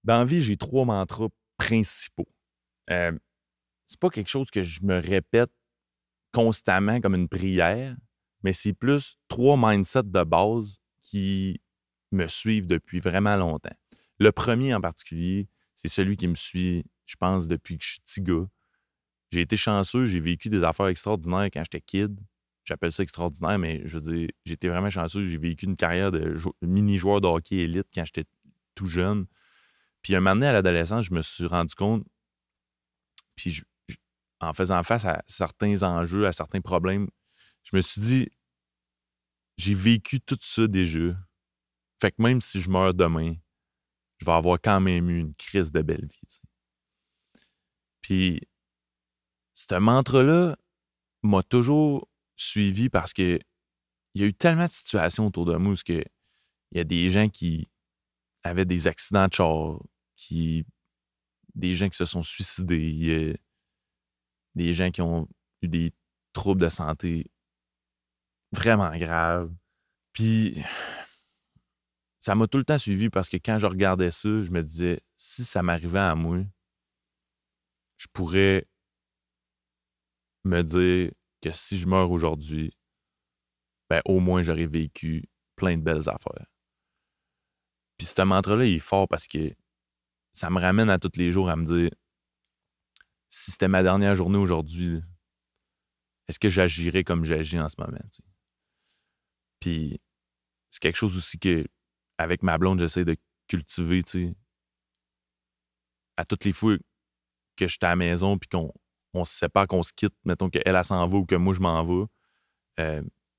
Dans la vie, j'ai 3 mantras principaux. Euh, c'est pas quelque chose que je me répète constamment comme une prière, mais c'est plus 3 mindsets de base qui me suivent depuis vraiment longtemps. Le premier en particulier, c'est celui qui me suit, je pense, depuis que je suis petit gars. J'ai été chanceux, j'ai vécu des affaires extraordinaires quand j'étais kid. J'appelle ça extraordinaire, mais je veux dire, j'étais vraiment chanceux. J'ai vécu une carrière de mini-joueur de hockey élite quand j'étais tout jeune. Puis un moment donné, à l'adolescence, je me suis rendu compte, puis en faisant face à certains enjeux, à certains problèmes, je me suis dit, j'ai vécu tout ça déjà. Fait que même si je meurs demain, je vais avoir quand même eu une crise de belle vie. T'sais. Puis ce mantra-là m'a toujours suivi parce que il y a eu tellement de situations autour de moi où il y a des gens qui avaient des accidents de char, des gens qui se sont suicidés, des gens qui ont eu des troubles de santé vraiment graves. Puis ça m'a tout le temps suivi parce que quand je regardais ça, je me disais, si ça m'arrivait à moi, je pourrais me dire que si je meurs aujourd'hui, ben au moins j'aurais vécu plein de belles affaires. Puis ce mantra-là, il est fort parce que ça me ramène à tous les jours à me dire, si c'était ma dernière journée aujourd'hui, est-ce que j'agirais comme j'agis en ce moment? T'sais? Puis c'est quelque chose aussi que, avec ma blonde, j'essaie de cultiver, tu sais, à toutes les fois que j'étais à la maison puis qu'on se sépare, qu'on se quitte, mettons qu'elle, elle s'en va ou que moi, je m'en vais, euh,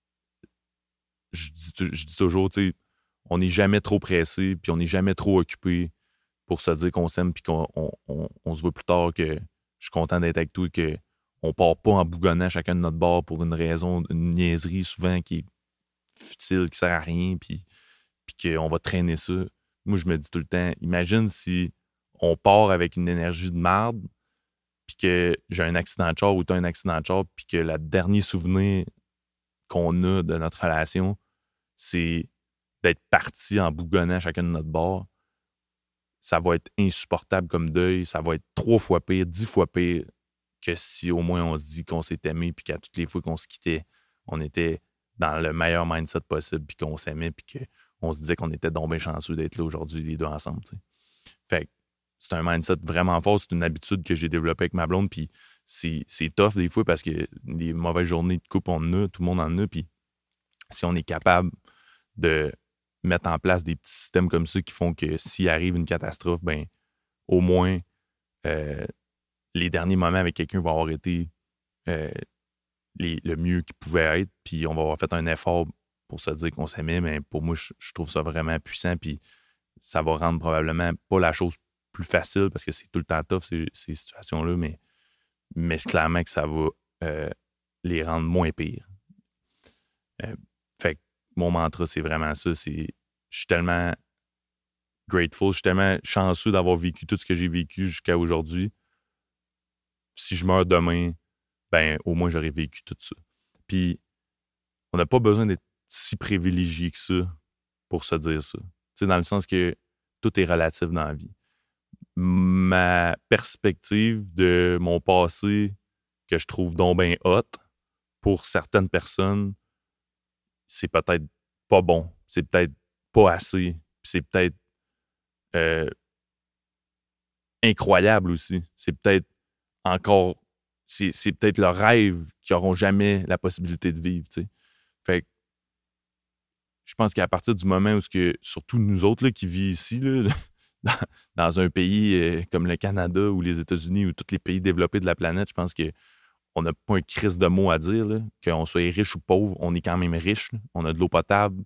je dis toujours, tu sais, on n'est jamais trop pressé puis on n'est jamais trop occupé pour se dire qu'on s'aime puis qu'on se voit plus tard, que je suis content d'être avec toi et qu'on part pas en bougonnant chacun de notre bord pour une raison, une niaiserie souvent qui est futile, qui sert à rien puis qu'on va traîner ça. Moi, je me dis tout le temps, imagine si on part avec une énergie de marde puis que j'ai un accident de char ou tu as un accident de char, puis que le dernier souvenir qu'on a de notre relation, c'est d'être parti en bougonnant chacun de notre bord. Ça va être insupportable comme deuil. Ça va être 3 fois pire, 10 fois pire que si au moins on se dit qu'on s'est aimé puis qu'à toutes les fois qu'on se quittait, on était dans le meilleur mindset possible puis qu'on s'aimait puis qu'on se disait qu'on était donc bien chanceux d'être là aujourd'hui les deux ensemble. T'sais. Fait que c'est un mindset vraiment fort. C'est une habitude que j'ai développée avec ma blonde. Puis c'est tough des fois parce que les mauvaises journées de couple, on en a, tout le monde en a. Puis si on est capable de mettre en place des petits systèmes comme ça qui font que s'il arrive une catastrophe, ben au moins euh, les derniers moments avec quelqu'un vont avoir été euh, le mieux qu'ils pouvaient être. Puis on va avoir fait un effort pour se dire qu'on s'aimait. Mais pour moi, je trouve ça vraiment puissant. Puis ça va rendre probablement pas la chose plus facile parce que c'est tout le temps tough, ces situations-là, mais c'est clairement que ça va les rendre moins pires. Fait que mon mantra, c'est vraiment ça. Je suis tellement grateful, je suis tellement chanceux d'avoir vécu tout ce que j'ai vécu jusqu'à aujourd'hui. Si je meurs demain, ben au moins j'aurais vécu tout ça. Puis on n'a pas besoin d'être si privilégié que ça pour se dire ça. Tu sais, dans le sens que tout est relatif dans la vie. Ma perspective de mon passé que je trouve donc bien hot, pour certaines personnes, c'est peut-être pas bon. C'est peut-être pas assez. C'est peut-être euh, incroyable aussi. C'est peut-être encore... C'est peut-être le rêve qu'ils n'auront jamais la possibilité de vivre. T'sais. Fait que je pense qu'à partir du moment où, surtout nous autres là, qui vivons ici, là, dans un pays comme le Canada ou les États-Unis ou tous les pays développés de la planète, je pense qu'on n'a pas un crise de mots à dire. Là. Qu'on soit riche ou pauvre, on est quand même riche. Là. On a de l'eau potable.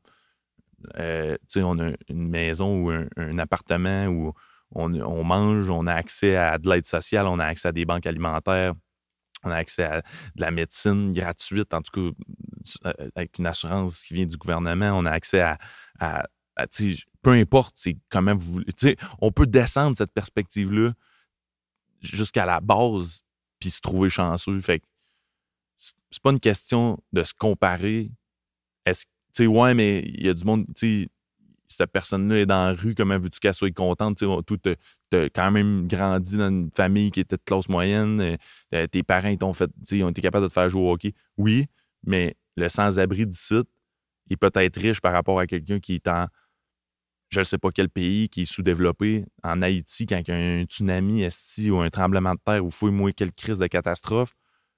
On a une maison ou un appartement où on mange, on a accès à de l'aide sociale, on a accès à des banques alimentaires, on a accès à de la médecine gratuite, en tout cas avec une assurance qui vient du gouvernement, on a accès à peu importe comment vous voulez. On peut descendre cette perspective-là jusqu'à la base puis se trouver chanceux. Fait que c'est pas une question de se comparer. Ouais, mais il y a du monde, cette personne-là est dans la rue, comment veux-tu qu'elle soit contente? Tu as quand même grandi dans une famille qui était de classe moyenne. Tes parents, ils ont été capables de te faire jouer au hockey. Oui, mais le sans-abri d'ici, il peut être riche par rapport à quelqu'un qui est en je ne sais pas quel pays, qui est sous-développé. En Haïti, quand il y a un tsunami ou un tremblement de terre ou fouille-moi quelle crise de catastrophe,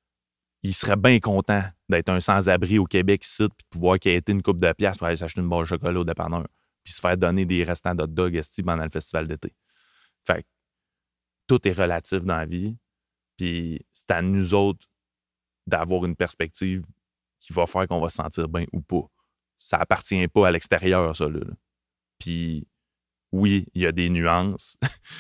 il serait bien content d'être un sans-abri au Québec ici, puis de pouvoir quêter une coupe de piastres pour aller s'acheter une barre de chocolat au dépanneur, puis se faire donner des restants d'hot dog pendant le festival d'été. Fait que tout est relatif dans la vie, puis c'est à nous autres d'avoir une perspective qui va faire qu'on va se sentir bien ou pas. Ça appartient pas à l'extérieur, ça, là. Puis oui, il y a des nuances.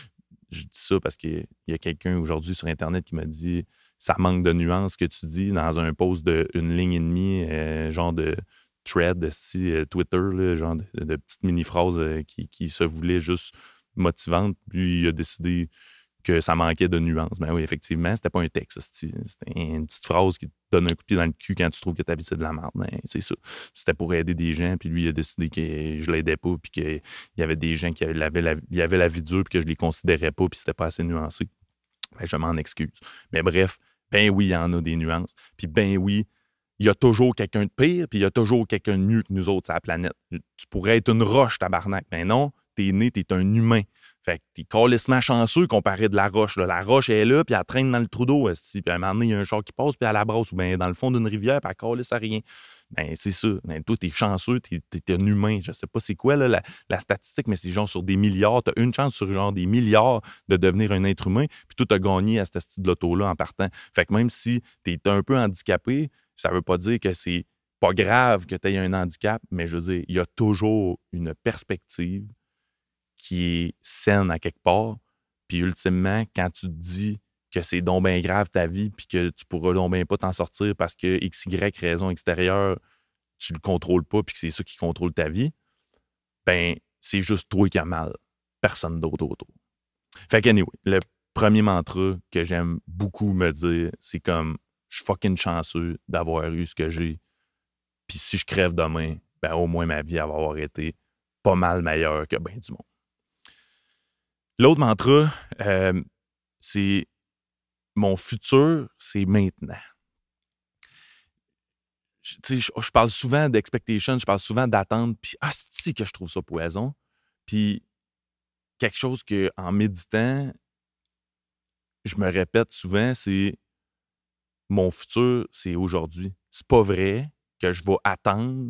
Je dis ça parce qu'il y a quelqu'un aujourd'hui sur Internet qui m'a dit ça manque de nuances que tu dis dans un post d'une ligne et demie, genre de thread, Twitter, là, genre de petites mini-phrases qui se voulaient juste motivantes. Puis il a décidé que ça manquait de nuances. Ben oui, effectivement, c'était pas un texte. C'était une petite phrase qui te donne un coup de pied dans le cul quand tu trouves que ta vie, c'est de la merde. Ben, c'est ça. C'était pour aider des gens, puis lui, il a décidé que je l'aidais pas, puis qu'il y avait des gens qui avaient la vie dure, puis que je les considérais pas, puis c'était pas assez nuancé. Ben, je m'en excuse. Mais bref, ben oui, il y en a des nuances. Puis ben oui, il y a toujours quelqu'un de pire, puis il y a toujours quelqu'un de mieux que nous autres sur la planète. Tu pourrais être une roche, tabarnak. Mais non, t'es né, t'es un humain. Fait que t'es calissement chanceux comparé de la roche. Là. La roche est là, puis elle traîne dans le trou d'eau. Puis à un moment donné, il y a un char qui passe, puis elle la brosse. Ou bien dans le fond d'une rivière, puis elle calisse à rien. Ben c'est ça. Ben, toi, t'es chanceux, t'es un humain. Je sais pas c'est quoi là, la statistique, mais c'est genre sur des milliards. T'as une chance sur genre des milliards de devenir un être humain, puis toi, t'as gagné à ce style de l'auto-là en partant. Fait que même si t'es un peu handicapé, ça veut pas dire que c'est pas grave que t'aies un handicap, mais je veux dire, il y a toujours une perspective qui est saine à quelque part. Puis ultimement, quand tu te dis que c'est donc bien grave ta vie puis que tu pourras donc bien pas t'en sortir parce que XY raison extérieure, tu le contrôles pas puis que c'est ça qui contrôle ta vie, ben c'est juste toi qui as mal. Personne d'autre autour. Fait que anyway, le premier mantra que j'aime beaucoup me dire, c'est comme je suis fucking chanceux d'avoir eu ce que j'ai. Puis si je crève demain, ben au moins ma vie elle va avoir été pas mal meilleure que ben du monde. L'autre mantra, c'est mon futur, c'est maintenant. Je parle souvent d'expectation, je parle souvent d'attente, puis c'est que je trouve ça poison. Puis quelque chose que en méditant, je me répète souvent, c'est mon futur, c'est aujourd'hui. C'est pas vrai que je vais attendre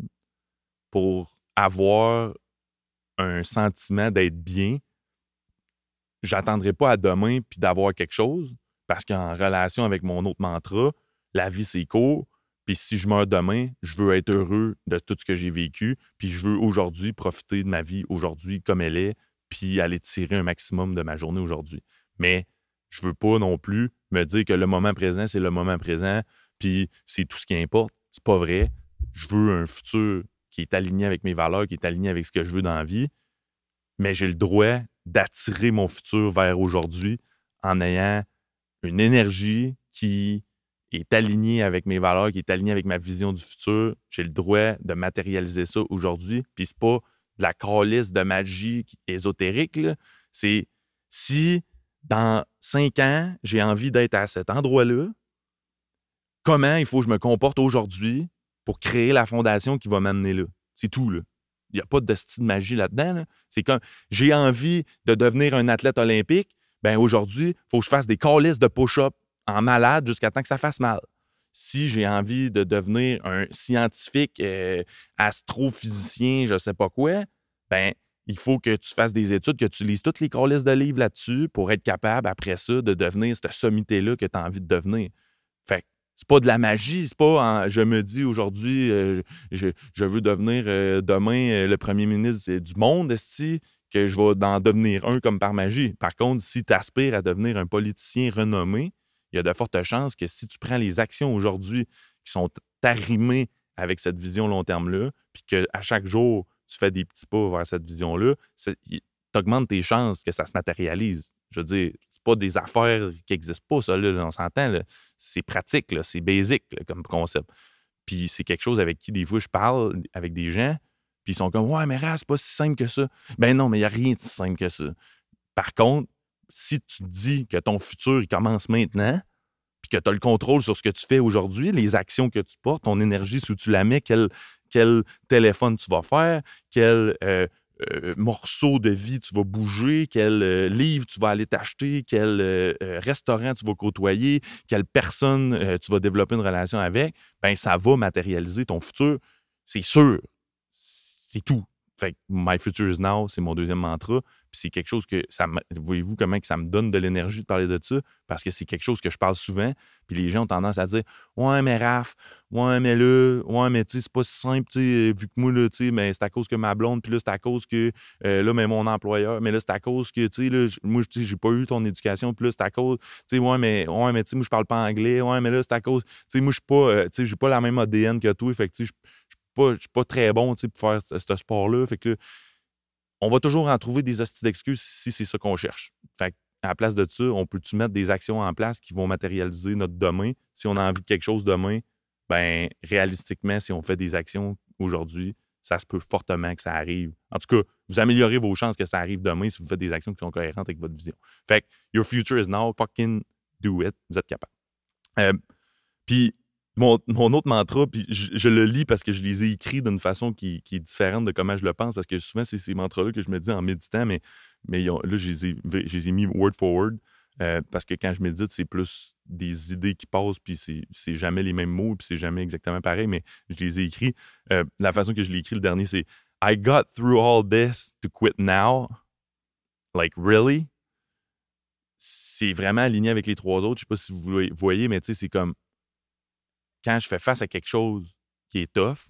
pour avoir un sentiment d'être bien. J'attendrai pas à demain puis d'avoir quelque chose parce qu'en relation avec mon autre mantra, la vie, c'est court. Puis si je meurs demain, je veux être heureux de tout ce que j'ai vécu. Puis je veux aujourd'hui profiter de ma vie aujourd'hui comme elle est puis aller tirer un maximum de ma journée aujourd'hui. Mais je veux pas non plus me dire que le moment présent, c'est le moment présent puis c'est tout ce qui importe. C'est pas vrai. Je veux un futur qui est aligné avec mes valeurs, qui est aligné avec ce que je veux dans la vie. Mais j'ai le droit d'attirer mon futur vers aujourd'hui en ayant une énergie qui est alignée avec mes valeurs, qui est alignée avec ma vision du futur. J'ai le droit de matérialiser ça aujourd'hui. Puis c'est pas de la calisse de magie ésotérique, là. C'est si dans 5 ans, j'ai envie d'être à cet endroit-là, comment il faut que je me comporte aujourd'hui pour créer la fondation qui va m'amener là. C'est tout, là. Il n'y a pas de style de magie là-dedans. Là. C'est comme, j'ai envie de devenir un athlète olympique, ben aujourd'hui, il faut que je fasse des calices de push-up en malade jusqu'à temps que ça fasse mal. Si j'ai envie de devenir un scientifique, astrophysicien, je ne sais pas quoi, ben il faut que tu fasses des études, que tu lises toutes les calices de livres là-dessus pour être capable, après ça, de devenir cette sommité-là que tu as envie de devenir. Fait que c'est pas de la magie, c'est pas je me dis aujourd'hui, je veux devenir demain le premier ministre du monde, est-ce que je vais en devenir un comme par magie. Par contre, si tu aspires à devenir un politicien renommé, il y a de fortes chances que si tu prends les actions aujourd'hui qui sont arrimées avec cette vision long terme-là, puis qu'à chaque jour, tu fais des petits pas vers cette vision-là, tu augmentes tes chances que ça se matérialise. Je veux dire, c'est pas des affaires qui n'existent pas, ça, là, on s'entend. Là. C'est pratique, là, c'est basic là, comme concept. Puis c'est quelque chose avec qui, des fois, je parle avec des gens, Puis ils sont comme, ouais, mais Raph, c'est pas si simple que ça. Ben non, mais il n'y a rien de si simple que ça. Par contre, si tu te dis que ton futur, il commence maintenant, puis que tu as le contrôle sur ce que tu fais aujourd'hui, les actions que tu portes, ton énergie, si tu la mets, quel téléphone tu vas faire, quel morceau de vie tu vas bouger, quel livre tu vas aller t'acheter, quel restaurant tu vas côtoyer, quelle personne tu vas développer une relation avec, ben ça va matérialiser ton futur. C'est sûr. C'est tout. Fait que My Future is Now, c'est mon deuxième mantra. Puis c'est quelque chose que voyez-vous comment que ça me donne de l'énergie de parler de ça? Parce que c'est quelque chose que je parle souvent. Puis les gens ont tendance à dire ouais, mais Raph, ouais, mais là, ouais, mais tu sais, c'est pas si simple, tu sais, vu que moi, là, tu sais, mais c'est à cause que ma blonde, puis là, c'est à cause que là, mais mon employeur, mais là, c'est à cause que, tu sais, là, moi, tu sais, j'ai pas eu ton éducation, puis là, c'est à cause, tu sais, ouais, mais tu sais, moi, je parle pas anglais, ouais, mais là, c'est à cause, tu sais, moi, je suis pas, tu sais, j'ai pas la même ADN que toi, fait que, tu sais, je suis pas très bon pour faire ce sport-là. Fait que là, on va toujours en trouver des hosties d'excuses si c'est ça qu'on cherche. Fait à la place de ça, on peut-tu mettre des actions en place qui vont matérialiser notre demain? Si on a envie de quelque chose demain, ben réalistiquement, si on fait des actions aujourd'hui, ça se peut fortement que ça arrive. En tout cas, vous améliorez vos chances que ça arrive demain si vous faites des actions qui sont cohérentes avec votre vision. Fait que your future is now, fucking do it. Vous êtes capable. Puis mon autre mantra, puis je le lis parce que je les ai écrits d'une façon qui est différente de comment je le pense, parce que souvent, c'est ces mantras-là que je me dis en méditant, mais là, je les ai mis word for word, parce que quand je médite, c'est plus des idées qui passent, puis c'est jamais les mêmes mots, puis c'est jamais exactement pareil, mais je les ai écrits. La façon que je l'ai écrit, le dernier, c'est « I got through all this to quit now. Like, really? » C'est vraiment aligné avec les trois autres. Je sais pas si vous voyez, mais tu sais, c'est comme quand je fais face à quelque chose qui est tough,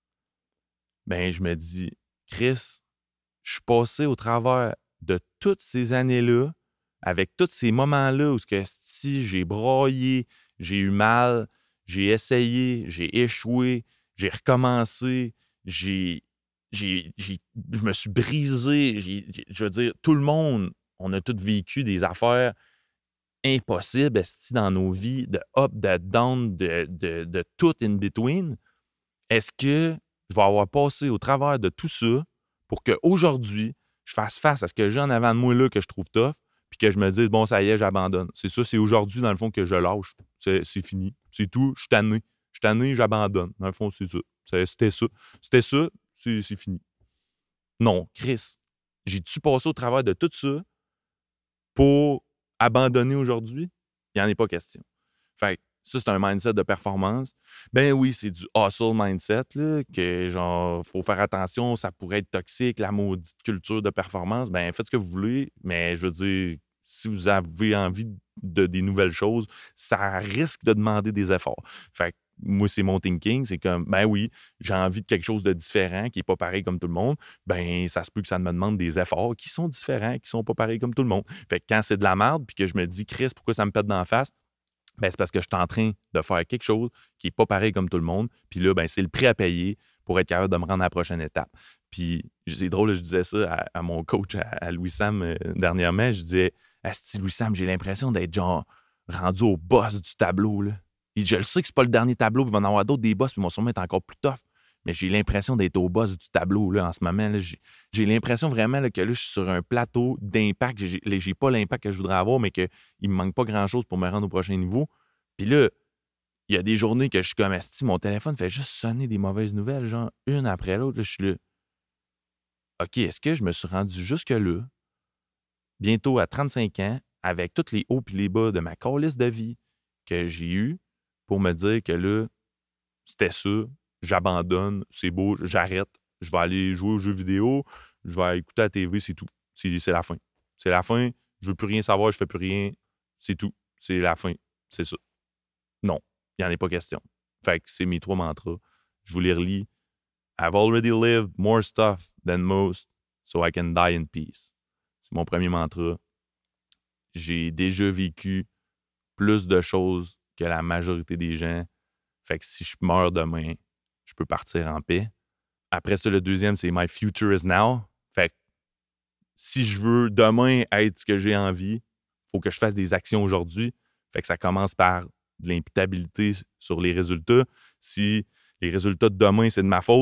ben je me dis, Chris, je suis passé au travers de toutes ces années-là, avec tous ces moments-là où si j'ai braillé, j'ai eu mal, j'ai essayé, j'ai échoué, j'ai recommencé, je me suis brisé, je veux dire, tout le monde, on a tous vécu des affaires impossible dans nos vies, de up, de down, de tout in between. Est-ce que je vais avoir passé au travers de tout ça pour qu'aujourd'hui, je fasse face à ce que j'ai en avant de moi là que je trouve tough, puis que je me dise, bon, ça y est, j'abandonne. C'est ça, c'est aujourd'hui, dans le fond, que je lâche. C'est fini. C'est tout. Je suis tanné. Je suis tanné, j'abandonne. Dans le fond, c'est ça. C'était ça. C'était ça, c'est fini. Non, Chris, j'ai-tu passé au travers de tout ça pour abandonner aujourd'hui? Il n'y en est pas question. Fait que ça, c'est un mindset de performance. Ben oui, c'est du hustle mindset, là, que genre, faut faire attention, ça pourrait être toxique, la maudite culture de performance. Ben faites ce que vous voulez, mais je veux dire, si vous avez envie de des nouvelles choses, ça risque de demander des efforts. Fait que moi, c'est mon thinking, c'est comme, ben oui, j'ai envie de quelque chose de différent, qui n'est pas pareil comme tout le monde, ben ça se peut que ça me demande des efforts qui sont différents, qui sont pas pareils comme tout le monde. Fait que quand c'est de la merde, puis que je me dis, Chris, pourquoi ça me pète dans la face? Ben, c'est parce que je suis en train de faire quelque chose qui n'est pas pareil comme tout le monde. Puis là, ben, c'est le prix à payer pour être capable de me rendre à la prochaine étape. Puis c'est drôle, je disais ça à mon coach, à Louis-Sam, dernièrement. Je disais, Asti, Louis-Sam, j'ai l'impression d'être genre rendu au boss du tableau, là. Puis je le sais que c'est pas le dernier tableau, puis il va y en avoir d'autres des boss, puis ils vont sûrement être encore plus tough. Mais j'ai l'impression d'être au boss du tableau là, en ce moment. Là. J'ai l'impression vraiment là, que là, je suis sur un plateau d'impact. J'ai pas l'impact que je voudrais avoir, mais qu'il me manque pas grand-chose pour me rendre au prochain niveau. Puis là, il y a des journées que je suis comme asti, mon téléphone fait juste sonner des mauvaises nouvelles, genre une après l'autre. Là, je suis là. OK, est-ce que je me suis rendu jusque-là, bientôt à 35 ans, avec tous les hauts et les bas de ma calice de vie que j'ai eu pour me dire que là, c'était ça, j'abandonne, c'est beau, j'arrête, je vais aller jouer aux jeux vidéo, je vais écouter la TV, c'est tout. C'est la fin. C'est la fin, je veux plus rien savoir, je fais plus rien, c'est tout. C'est la fin, c'est ça. Non, il n'y en est pas question. Fait que c'est mes 3 mantras. Je vous les relis. I've already lived more stuff than most, so I can die in peace. C'est mon premier mantra. J'ai déjà vécu plus de choses que la majorité des gens. Fait que si je meurs demain, je peux partir en paix. Après ça, le deuxième, c'est My future is now. Fait que si je veux demain être ce que j'ai envie, il faut que je fasse des actions aujourd'hui. Fait que ça commence par de l'imputabilité sur les résultats. Si les résultats de demain, c'est de ma faute,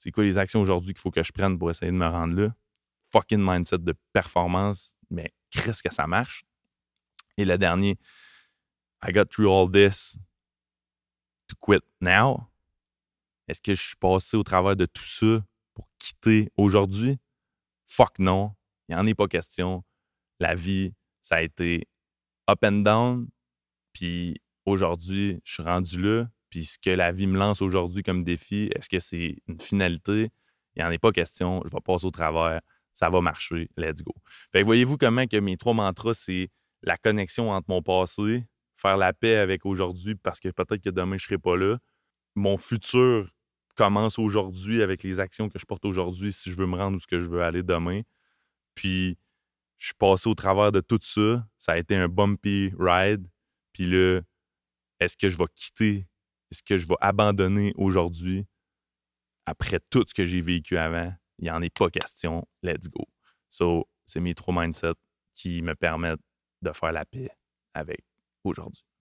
C'est quoi les actions aujourd'hui qu'il faut que je prenne pour essayer de me rendre là? Fucking mindset de performance, mais qu'est-ce que ça marche? Et le dernier, I got through all this to quit now. Est-ce que je suis passé au travers de tout ça pour quitter aujourd'hui? Fuck non. Il n'y en est pas question. La vie, ça a été up and down. Puis aujourd'hui, je suis rendu là. Puis ce que la vie me lance aujourd'hui comme défi, est-ce que c'est une finalité? Il n'y en est pas question. Je vais passer au travers. Ça va marcher. Let's go. Fait que voyez-vous comment que mes 3 mantras, c'est la connexion entre mon passé, faire la paix avec aujourd'hui parce que peut-être que demain, je ne serai pas là. Mon futur commence aujourd'hui avec les actions que je porte aujourd'hui si je veux me rendre où ce que je veux aller demain. Puis, je suis passé au travers de tout ça. Ça a été un bumpy ride. Puis là, est-ce que je vais quitter? Est-ce que je vais abandonner aujourd'hui après tout ce que j'ai vécu avant? Il n'y en est pas question. Let's go. So, c'est mes 3 mindsets qui me permettent de faire la paix avec aujourd'hui.